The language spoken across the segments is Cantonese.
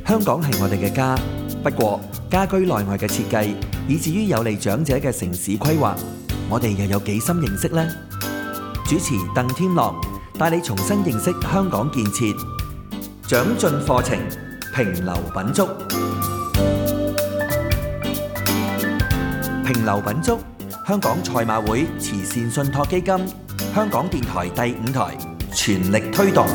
香港係我哋嘅家，不過家居內外嘅設計，以至於有利長者嘅城市規劃，我哋又有幾深認識呢？主持鄧添樂帶你重新認識香港建設，長進課程，評流品足。評流品足，香港賽馬會慈善信託基金，香港電台第5台全力推動。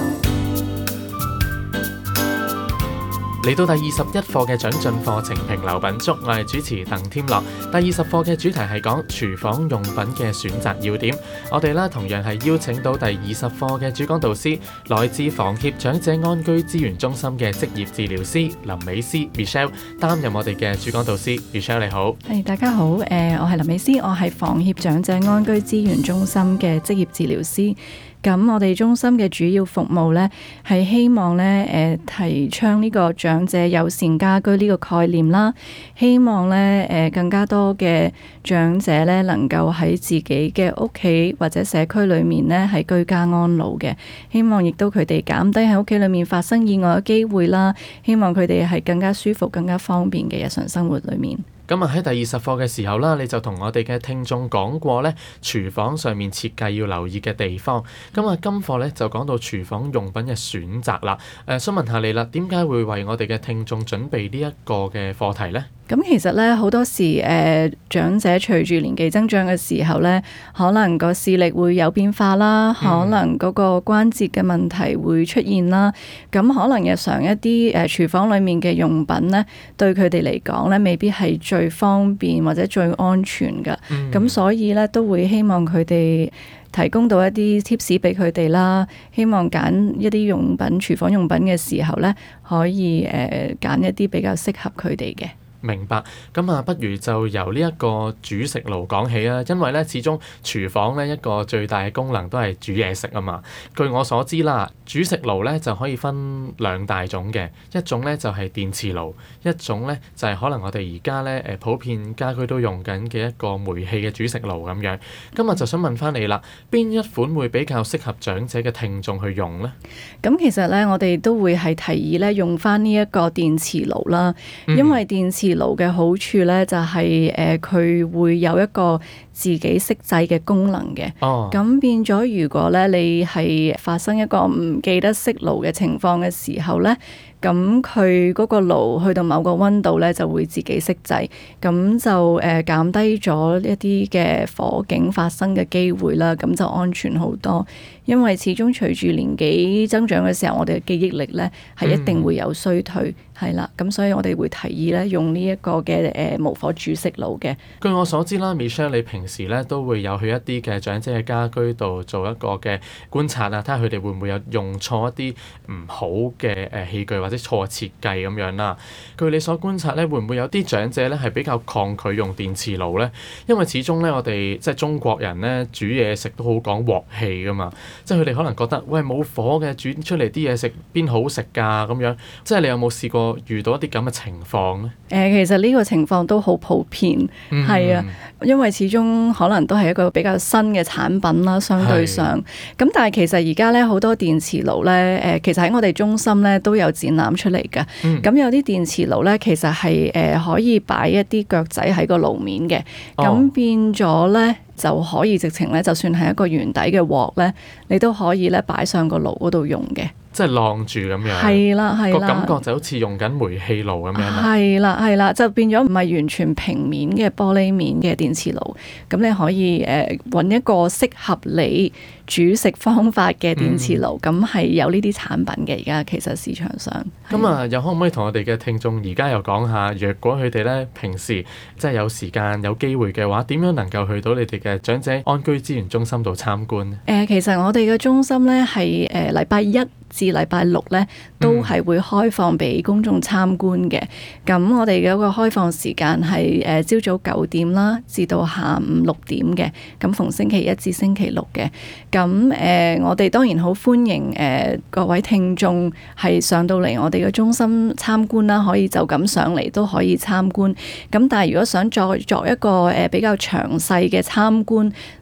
嚟到第21課嘅長進課程評流品足，我係主持鄧添樂。第20課嘅主題係講廚房用品嘅選擇要點。我哋啦同樣係邀請到第20課嘅主講導師，來自房協長者安居資源中心嘅職業治療師林美思 Michelle 擔任我哋嘅主講導師。Michelle 你好。 大家好，我係林美思，我係房協長者安居資源中心嘅職業治療師。咁我哋中心嘅主要服務呢，係希望呢提倡呢個長者友善家居呢個概念啦。希望呢更加多嘅長者呢能夠喺自己嘅屋企或者社區裏面呢係居家安老嘅。希望亦都佢哋減低喺屋企裏面發生意外嘅機會啦。希望佢哋係更加舒服、更加方便嘅日常生活裏面。 咁喺第20課嘅時候啦，你就同我哋嘅聽眾講過呢廚房上面設計要留意嘅地方。今課呢就講到廚房用品嘅選擇啦。想問下你啦，點解會為我哋嘅聽眾準備呢一個嘅課題呢？ 咁其實咧好多時長者隨住年紀增長嘅時候咧，可能個視力會有變化啦，可能嗰個關節嘅問題會出現啦。咁可能日常一啲廚房裡面嘅用品咧，對佢哋嚟講咧，未必係最方便或者最安全㗎。咁所以咧都會希望佢哋提供到一啲 tips 俾佢哋啦，希望揀一啲用品、廚房用品嘅時候咧，可以揀一啲比較適合佢哋嘅。 明白，咁不如就由呢一個煮食爐講起啦。因為咧，始終廚房咧一個最大嘅功能都係煮嘢食啊嘛。據我所知啦，煮食爐咧就可以分兩大種嘅，一種咧就係電磁爐，一種咧就係可能我哋而家咧普遍家居都用緊嘅一個煤氣嘅煮食爐咁樣。今日就想問翻你啦，邊一款會比較適合長者嘅聽眾去用呢？ 咁其實咧，我哋都會係提議咧用翻呢一個電磁爐啦，因為電磁爐嘅好處咧就係佢會有一個自己熄掣嘅功能嘅。咁變咗如果咧你係發生一個唔記得熄爐嘅情況嘅時候咧，咁佢嗰個爐去到某個溫度咧就會自己熄掣，咁就減低咗一啲嘅火警發生嘅機會啦，咁就安全好多。因為始終隨住年紀增長嘅時候，我哋嘅記憶力咧係一定會有衰退，係啦。咁所以我哋會提議咧用呢一個嘅無火煮食爐嘅。 據我所知啦 ，Michelle 你平時咧都會有去一啲嘅長者嘅家居度做一個嘅觀察啊，睇下佢哋會唔會有用錯一啲唔好嘅器具或者錯設計咁樣啦。據你所觀察咧，會唔會有啲長者咧係比較抗拒用電磁爐咧？因為始終咧我哋即係中國人咧煮嘢食都好講鑊氣噶嘛。即係佢哋可能覺得，喂，冇火嘅煮出嚟啲嘢食邊好食㗎咁樣。即係你有冇試過遇到一啲咁嘅情況呢？ 其實呢個情況都好普遍，係啊，因為始終可能都係一個比較新嘅產品啦，相對上。咁但係其實而家咧好多電磁爐咧，其實喺我哋中心咧都有展覽出嚟㗎。咁有啲電磁爐咧，其實係可以擺一啲腳仔喺個爐面嘅，咁變咗咧。就可以直情咧，就算係一個圓底嘅鑊咧，你都可以咧擺上個爐嗰度用嘅。即係晾住咁樣。 係啦，係啦。個感覺就好似用緊煤氣爐咁樣啦。 係啦，係啦，就變咗唔係完全平面嘅玻璃面嘅電磁爐。咁你可以揾一個適合你煮食方法嘅電磁爐。咁係有呢啲產品嘅，而家其實市場上。 咁又可唔可以同我哋嘅聽眾而家又講下，若果佢哋咧平時即係有時間有機會嘅話，點樣能夠去到你哋嘅長者安居資源中心度參觀呢？ 其實我哋嘅中心咧係禮拜1至禮拜6咧都係會開放俾公眾參觀嘅。咁我哋嘅一個開放時間係朝早9點啦，至到下午6點嘅。咁逢星期1至星期6嘅。咁我哋當然好歡迎各位聽眾係上到嚟我哋嘅中心參觀啦，可以就咁上嚟都可以參觀。咁但係如果想再作一個比較詳細嘅參觀，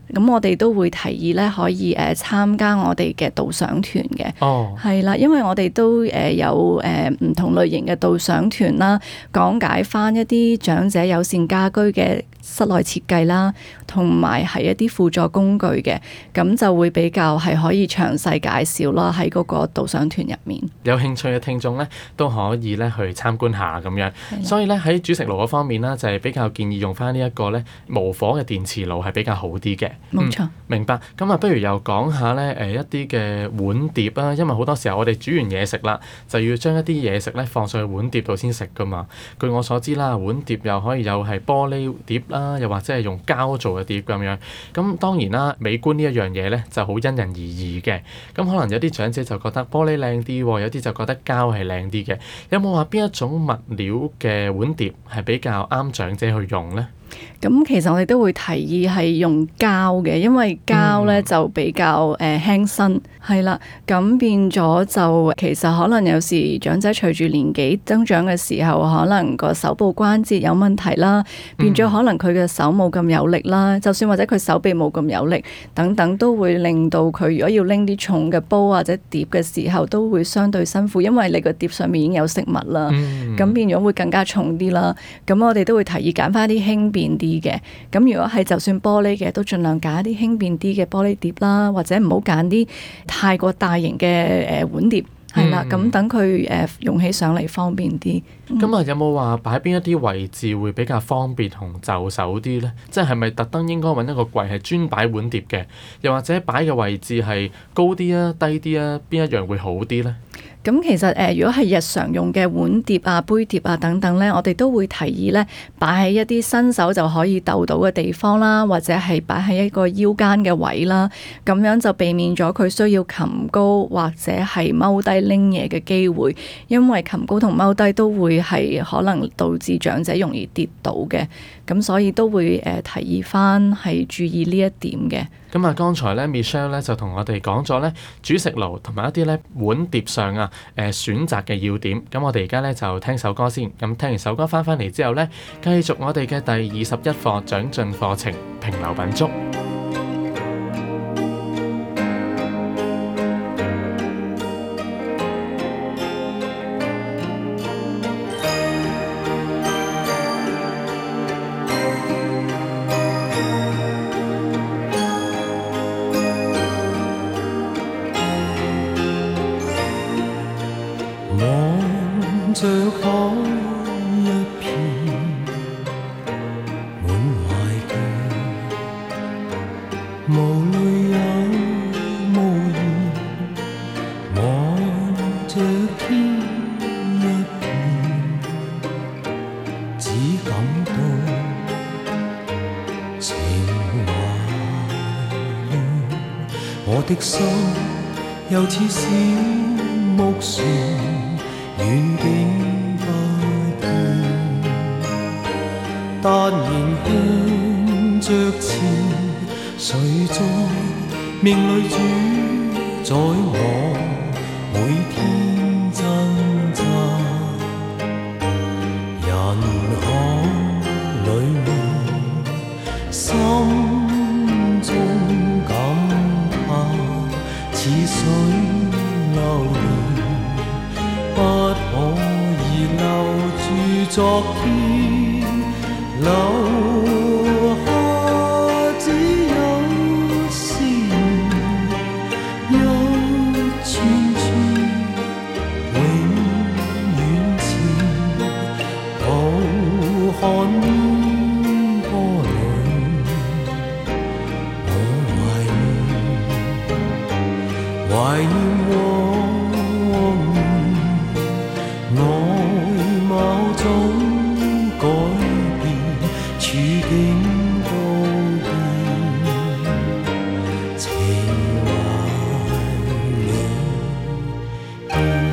咁我哋都會提議咧可以參加我哋嘅導賞團嘅。 哦， 係啦，因為我哋都有唔同類型嘅導賞團啦，講解翻一啲長者友善家居嘅室內設計啦，同埋係一啲輔助工具嘅，咁就會比較係可以詳細介紹啦喺嗰個導賞團入面。 有興趣嘅聽眾咧都可以咧去參觀下咁樣。所以咧喺煮食爐嗰方面啦，就係比較建議用翻呢一個咧無火嘅電磁爐係比較好啲嘅。 冇錯。 明白。咁啊，不如又講下咧一啲嘅碗碟啊，因為好多時候我哋煮完嘢食啦，就要將一啲嘢食咧放上去碗碟度先食噶嘛。據我所知啦，碗碟又可以有係玻璃碟啦，又或者係用膠做嘅碟咁樣。咁當然啦，美觀呢一樣嘢咧就好因人而異嘅。咁可能有啲長者就覺得玻璃靚啲，有啲就覺得膠係靚啲嘅。有冇話邊一種物料嘅碗碟係比較啱長者去用呢？ 咁其實我哋都會提議係用膠嘅，因為膠咧就比較輕身，係啦。咁變咗就其實可能有時長者隨住年紀增長嘅時候，可能個手部關節有問題啦，變咗可能佢嘅手冇咁有力啦，就算或者佢手臂冇咁有力等等，都會令到佢如果要拎啲重嘅煲或者碟嘅時候，都會相對辛苦，因為你個碟上面已經有食物啦，咁變咗會更加重啲啦。咁我哋都會提議揀翻啲輕便啲嘅，咁如果係就算玻璃嘅，都盡量揀一啲輕便啲嘅玻璃碟啦，或者唔好揀啲太過大型嘅碗碟，係啦，咁等佢用起上嚟方便啲。 咁啊，有冇話擺邊一啲位置會比較方便同就手啲呢？即係咪特登應該揾一個櫃係專擺碗碟嘅，又或者擺嘅位置係高啲啊、低啲啊，邊一樣會好啲呢？ 咁其實如果係日常用嘅碗碟啊、杯碟啊等等咧，我哋都會提議咧擺喺一啲伸手就可以逗到嘅地方啦，或者係擺喺一個腰間嘅位啦，咁樣就避免咗佢需要擒高或者係踎低拎嘢嘅機會，因為擒高同踎低都會係可能導致長者容易跌倒嘅，咁所以都會提議翻係注意呢一點嘅。 咁啊，剛才咧 Michelle 咧就同我哋講咗咧煮食爐同埋一啲咧碗碟上啊選擇嘅要點。咁我哋而家咧就聽首歌先。咁聽完首歌翻嚟之後咧，繼續我哋嘅第21課長進課程評流品足。 望着海一片滿懷倦，無淚也無言，望着天一片，只感到情懷亂，我的心又似小木船，遠景不見，但仍向着前，誰在命裏主宰我每天掙扎？人海裏面，心中感嘆，似水流年，不可以留住昨天，留下只有思念，一串串永遠前，浩瀚煙波裏，我懷念往年，外貌總改變，處境都變，情懷裏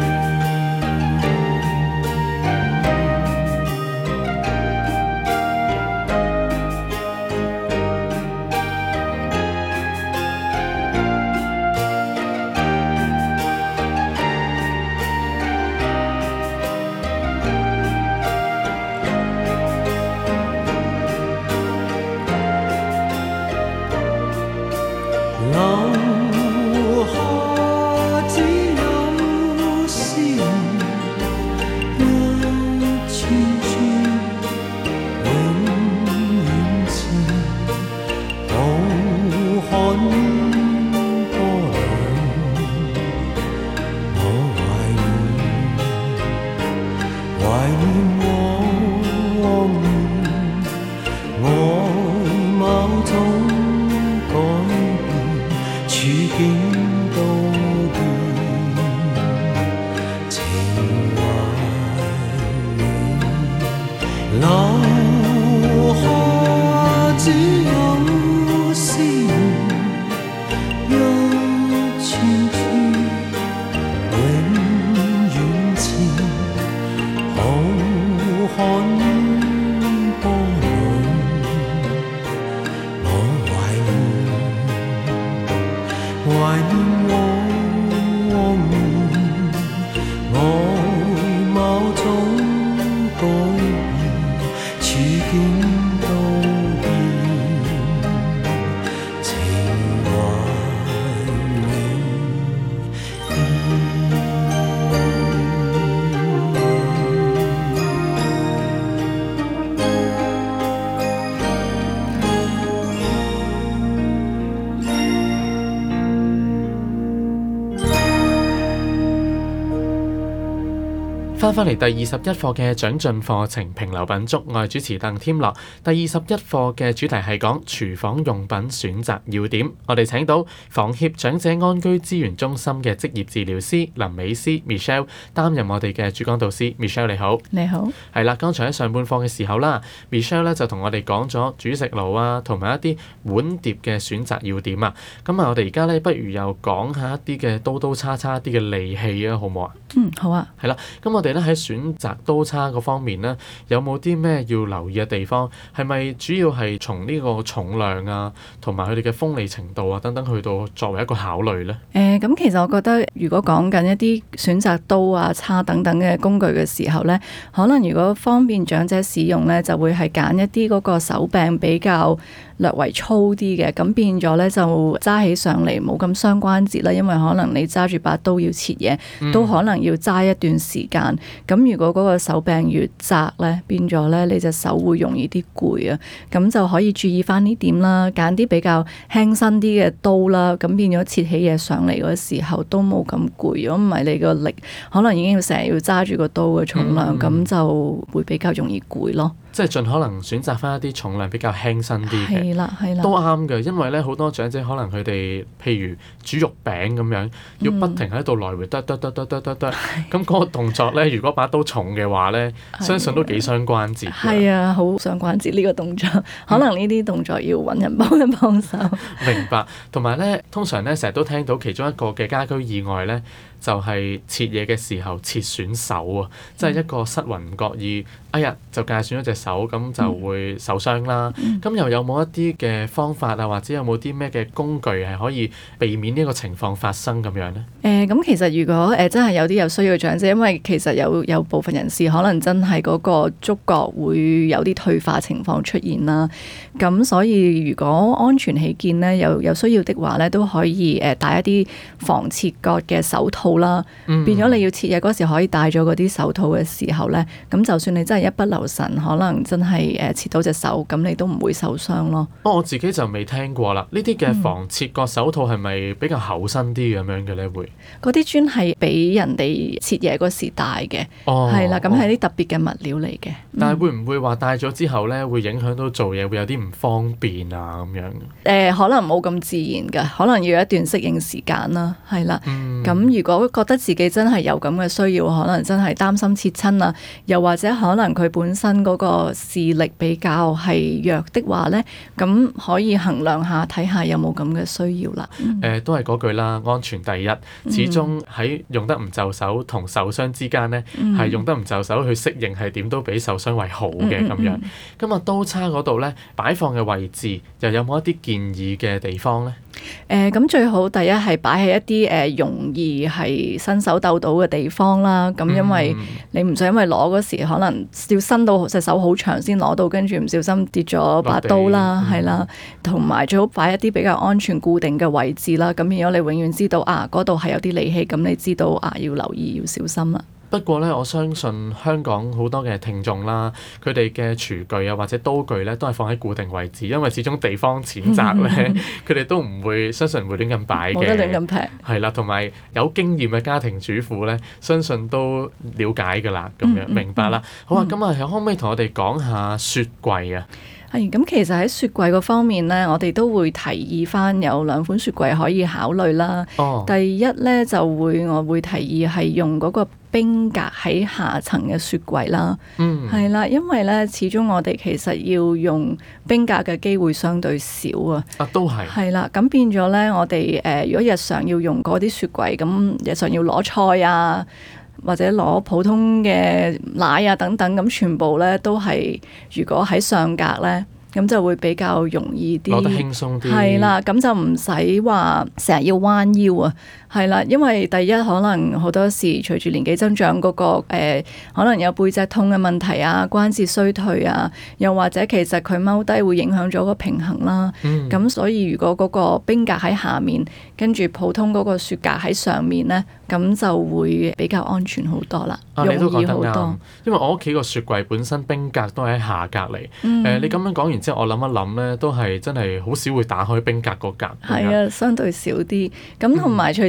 翻返嚟第21課嘅長進課程評流品足，我係主持鄧添樂。第21課嘅主題係講廚房用品選擇要點。我哋請到房協長者安居資源中心嘅職業治療師林美思 Michelle 擔任我哋嘅主講導師。Michelle 你好。 你好。 係啦，剛才喺上半課嘅時候啦 ，Michelle 咧就同我哋講咗煮食爐啊，同埋一啲碗碟嘅選擇要點啊。咁啊，我哋而家咧不如又講下一啲嘅刀叉一啲嘅利器啊，好唔好啊？ 好啊。 係啦，咁我哋咧喺選擇刀叉嗰方面咧，有冇啲咩要留意嘅地方？係咪主要係從呢個重量啊，同埋佢哋嘅鋒利程度啊等等去到作為一個考慮咧？ 咁其實我覺得，如果講緊一啲選擇刀啊、叉等等嘅工具嘅時候咧，可能如果方便長者使用咧，就會係揀一啲嗰個手柄比較略為粗啲嘅，咁變咗咧就揸起上嚟冇咁傷關節啦，因為可能你揸住把刀要切嘢，都可能要揸一段時間。咁如果嗰個手柄越窄咧，變咗咧你隻手會容易啲攰啊，咁就可以注意翻呢點啦，揀啲比較輕身啲嘅刀啦，咁變咗切起嘢上嚟嗰時候都冇咁攰。如果唔係你個力可能已經成日要揸住個刀嘅重量，咁就會比較容易攰咯。 即係盡可能選擇翻一啲重量比較輕身啲嘅， 係啦， 都啱嘅。因為咧好多長者可能佢哋譬如煮肉餅咁樣，要不停喺度來回剁，咁嗰個動作咧，如果把刀重嘅話咧，相信都幾傷關節。 係啊，好傷關節呢個動作，可能呢啲動作要揾人幫一幫手。 明白。同埋咧，通常咧成日都聽到其中一個嘅家居意外咧，就係切嘢嘅時候切損手啊，即係一個失魂唔覺意，哎呀就界損咗隻手，咁就會受傷啦。咁又有冇一啲嘅方法啊，或者有冇啲咩嘅工具係可以避免呢個情況發生咁樣呢？ 咁其實如果真係有啲有需要嘅長者，因為其實有部分人士可能真係嗰個觸覺會有啲退化情況出現啦。咁所以如果安全起見呢，有需要的話呢，都可以戴一啲防切割嘅手套啦。變咗你要切嘢嗰時可以戴咗嗰啲手套嘅時候呢，咁就算你真係一不留神，可能真係切到隻手，咁你都唔會受傷咯。 我自己就未聽過啦。呢啲嘅防切割手套係咪比較厚身啲咁樣嘅呢？會嗰啲專係俾人哋切嘢嗰時戴嘅，係啦，咁係啲特別嘅物料嚟嘅。 但係會唔會話戴咗之後呢，會影響到做嘢會有啲唔方便啊咁樣？ 可能冇咁自然㗎，可能要一段適應時間啦，係啦。咁如果覺得自己真係有咁嘅需要，可能真係擔心切親啊，又或者可能佢本身嗰個視力比較係弱的話呢，咁可以衡量下睇下有冇咁嘅需要啦。 都係嗰句啦，安全第一。始終喺用得唔就手同受傷之間呢，係用得唔就手去適應係點都比受傷為好嘅咁樣。咁啊刀叉嗰度呢，擺放嘅位置又有冇一啲建議嘅地方呢？ 咁最好第一係擺喺一啲容易係伸手鬥到嘅地方啦。咁因為你唔想因為攞嗰時可能要伸到隻手好長先攞到，跟住唔小心跌咗把刀啦，係啦。同埋最好擺一啲比較安全固定嘅位置啦。咁變咗你永遠知道嗰度係有啲利器，咁你知道要留意要小心啦。 不過咧，我相信香港好多嘅聽眾啦，佢哋嘅廚具啊或者刀具咧，都係放喺固定位置，因為始終地方淺窄咧，佢哋都唔會相信唔會亂咁擺嘅。 冇得亂咁劈。 係啦，同埋有經驗嘅家庭主婦咧，相信都了解㗎啦，咁樣明白啦。好啊，咁啊，可唔可以同我哋講下雪櫃啊？ 咁其實喺雪櫃嗰方面呢，我哋都會提議翻有2款雪櫃可以考慮啦。第一呢，我會提議係用嗰個冰格喺下層嘅雪櫃啦。係啦，因為呢，始終我哋其實要用冰格嘅機會相對少啊。 都係。係啦，咁變咗呢，我哋如果日常要用嗰啲雪櫃，咁日常要攞菜啊，或者攞普通嘅奶啊等等，咁全部咧都係如果喺上格咧，咁就會比較容易啲， 攞得輕鬆啲。 係啦，咁就唔使話成日要彎腰啊。係啦，因為第一可能好多時隨住年紀增長嗰個可能有背脊痛嘅問題啊，關節衰退啊，又或者其實佢踎低會影響咗個平衡啦。咁所以如果嗰個冰格喺下面，跟住普通嗰個雪格喺上面咧，咁就會比較安全好多啦，容易好多。 因為我屋企個雪櫃本身冰格都喺下格嚟。你咁樣講完之後，我諗一諗咧，都係真係好少會打開冰格嗰格。 係啊，相對少啲。咁同埋除此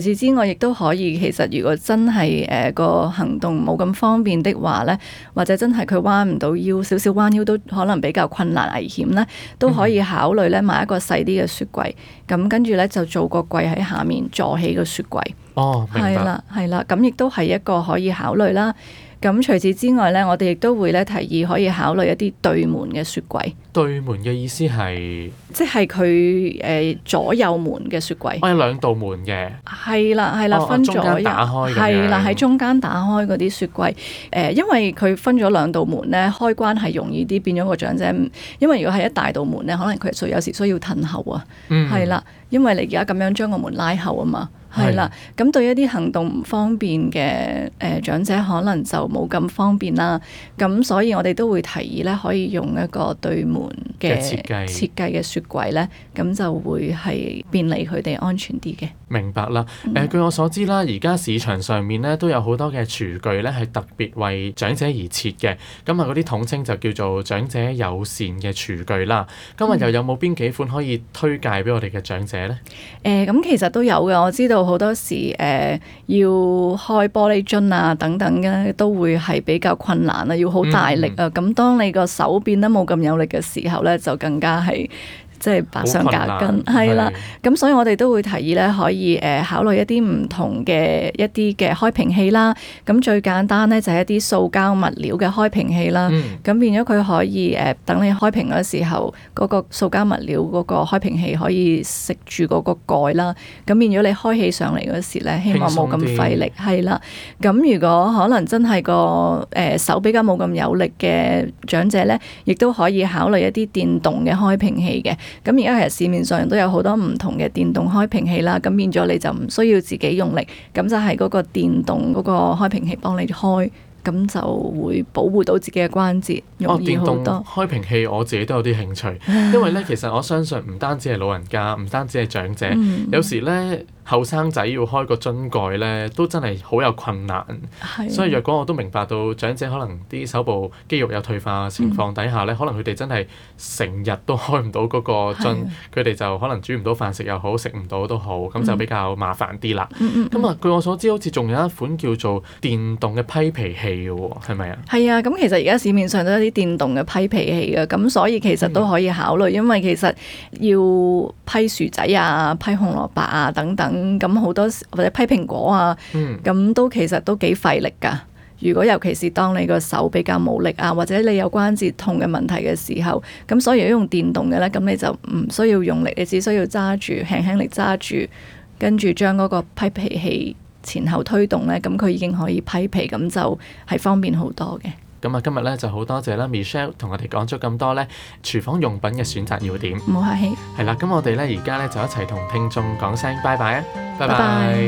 此之外，亦都可以其實如果真係個行動冇咁方便的話咧，或者真係佢彎唔到腰，少少彎腰都可能比較困難危險咧，都可以考慮咧買一個細啲嘅雪櫃，咁跟住咧就做個櫃喺下面坐起個雪櫃。 哦，明白。 係啦，係啦，咁亦都係一個可以考慮啦。咁除此之外咧，我哋亦都會咧提議可以考慮一啲對門嘅雪櫃。 對門嘅意思係， 即係佢左右門嘅雪櫃。 有兩道門嘅。 係啦，係啦，分咗中間打開嘅。 係啦，喺中間打開嗰啲雪櫃。因為佢分咗兩道門咧，開關係容易啲，變咗個長者。因為如果係一大道門咧，可能佢有時需要褪後啊。係啦，因為你而家咁樣將個門拉後啊嘛。係啦，咁對一啲行動唔方便嘅長者，可能就冇咁方便啦。咁所以我哋都會提議咧，可以用一個對門嘅設計嘅雪櫃咧，咁就會係便利佢哋安全啲嘅。 明白啦。據我所知啦，而家市場上面咧都有好多嘅廚具咧係特別為長者而設嘅。咁嗰啲統稱就叫做長者友善嘅廚具啦。今日又有冇邊幾款可以推介俾我哋嘅長者咧？ 咁其實都有嘅，我知道好多時要開玻璃樽啊等等嘅都會係比較困難啊，要好大力啊。咁當你個手變得冇咁有力嘅時候咧，就更加係即係百上加斤，係啦。咁所以我哋都會提議咧，可以考慮一啲唔同嘅一啲嘅開瓶器啦。咁最簡單咧就係一啲塑膠物料嘅開瓶器啦。咁變咗佢可以等你開瓶嗰時候，嗰個塑膠物料嗰個開瓶器可以食住嗰個蓋啦。咁變咗你開起上嚟嗰時咧，希望冇咁費力，係啦。咁如果可能真係個手比較冇咁有力嘅長者咧，亦都可以考慮一啲電動嘅開瓶器嘅。咁而家其實市面上都有好多唔同嘅電動開瓶器啦，咁變咗你就唔需要自己用力，咁就係嗰個電動嗰個開瓶器幫你開，咁就會保護到自己嘅關節，容易好多。 電動開瓶器我自己都有啲興趣，因為咧其實我相信唔單止係老人家，唔單止係長者，有時咧後生仔要開個樽蓋咧，都真係好有困難。所以若果我都明白到長者可能啲手部肌肉有退化情況底下咧，可能佢哋真係成日都開唔到嗰個樽，佢哋就可能煮唔到飯食又好，食唔到都好，咁就比較麻煩啲啦。咁據我所知，好似仲有一款叫做電動嘅批皮器嘅喎，係咪啊？ 係啊，咁其實而家市面上都有啲電動嘅批皮器嘅，咁所以其實都可以考慮，因為其實要批薯仔啊、批紅蘿蔔啊等等。咁好多時或者批蘋果啊，咁都其實都幾費力㗎。如果尤其是當你個手比較冇力啊，或者你有關節痛嘅問題嘅時候，咁所以如果用電動嘅咧，咁你就唔需要用力，你只需要揸住輕輕力揸住，跟住將嗰個批皮器前後推動咧，咁佢已經可以批皮，咁就係方便好多嘅。 咁啊，今日咧就好多謝啦 Michelle 同我哋講咗咁多咧廚房用品嘅選擇要點。 唔好客氣。 係啦，咁我哋咧而家咧就一齊同聽眾講聲拜拜啊！拜拜。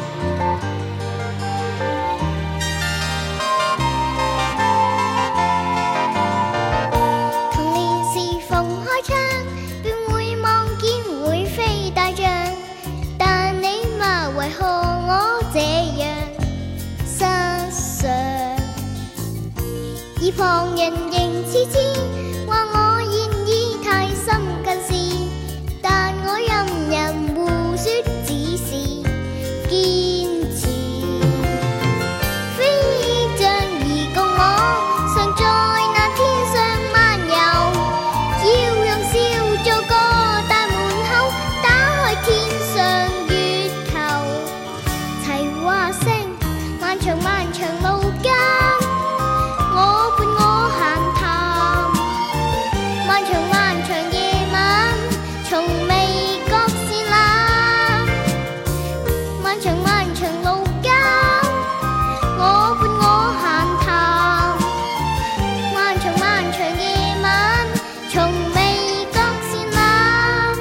童年時逢開窗，便會望見會飛大象，但你嘛為何我這樣失常？而旁人仍痴痴話我現已太深近視，但我任人胡說，只是堅持。飛象兒共我常在那天上漫遊，要用笑做個大門口，打開天上月球。齊話聲漫長漫長路間，我伴我閒談，漫長漫長夜晚，從未覺善冷。漫長漫長路間，我伴我閒談，漫長漫長夜晚，從未覺善冷。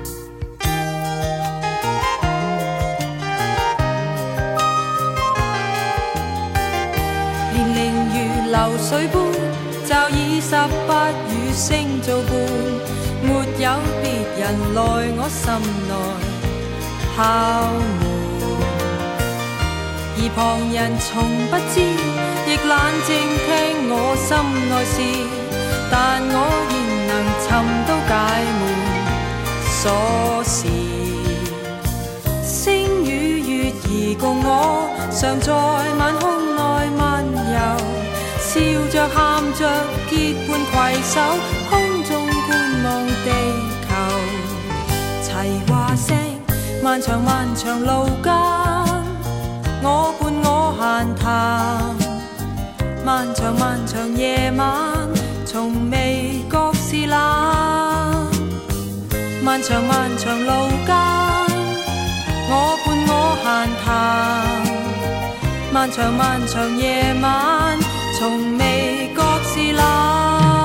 年齡如流水般，就以18與星做伴，沒有別人來我心內敲門，而旁人從不知，亦冷靜聽我心內事，但我仍能尋到解悶鎖匙。星與月常在晚空內漫遊，笑着喊着結伴攜手，空中觀望地球。齊話聲漫長漫長路間，我伴我閒談，漫長漫長夜晚，從未覺是冷。漫長漫長路間，我伴我閒談，漫長漫長夜晚，從未覺是冷。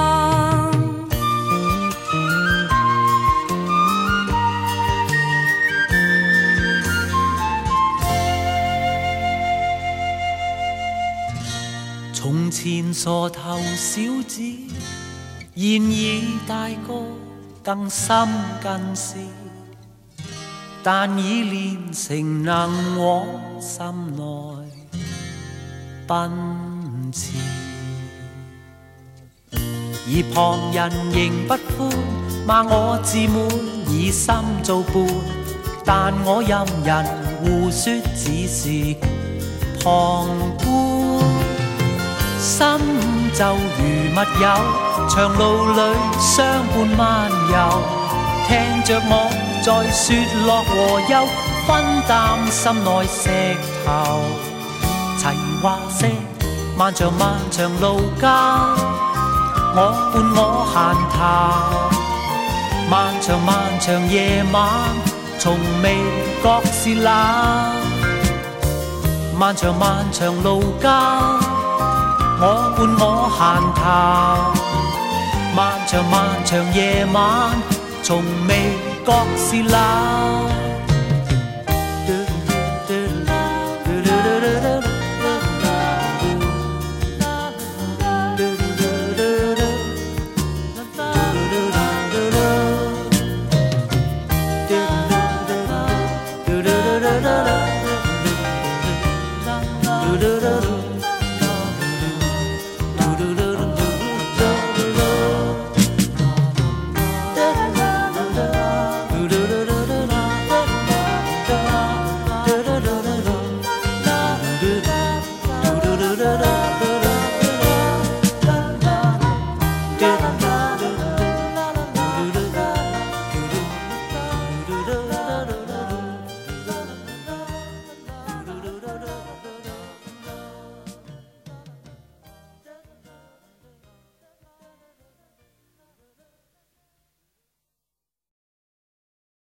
從前傻頭小子，現已大個，更深更是，但已練成能往心內奔馳。而旁人仍不歡，罵我自滿，以心做伴，但我任人胡說，只是旁觀。心就如密友，長路裏相伴漫遊，聽着我在說樂和憂，分擔心內石頭。齊話聲漫長漫長路間，我伴我閒談，漫長漫長夜晚，從未覺是冷。漫長漫長路間，我伴我閒談，漫長漫長夜晚，從未覺是冷。